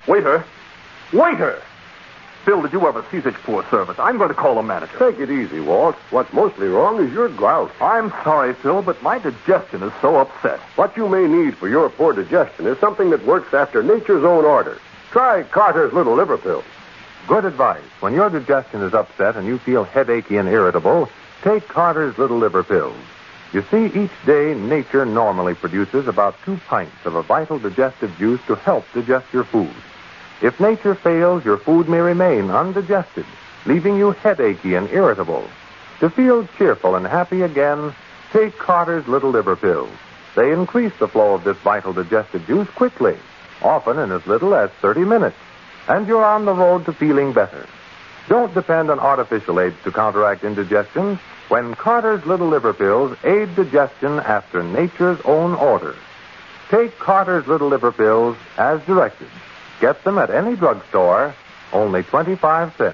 Waiter! Waiter! Phil, did you ever see such poor service? I'm going to call the manager. Take it easy, Walt. What's mostly wrong is your gout. I'm sorry, Phil, but my digestion is so upset. What you may need for your poor digestion is something that works after nature's own order. Try Carter's Little Liver Pills. Good advice. When your digestion is upset and you feel headachy and irritable, take Carter's Little Liver Pills. You see, each day nature normally produces about 2 pints of a vital digestive juice to help digest your food. If nature fails, your food may remain undigested, leaving you headachy and irritable. To feel cheerful and happy again, take Carter's Little Liver Pills. They increase the flow of this vital digestive juice quickly, often in as little as 30 minutes, and you're on the road to feeling better. Don't depend on artificial aids to counteract indigestion when Carter's Little Liver Pills aid digestion after nature's own order. Take Carter's Little Liver Pills as directed. Get them at any drugstore, only 25 cents.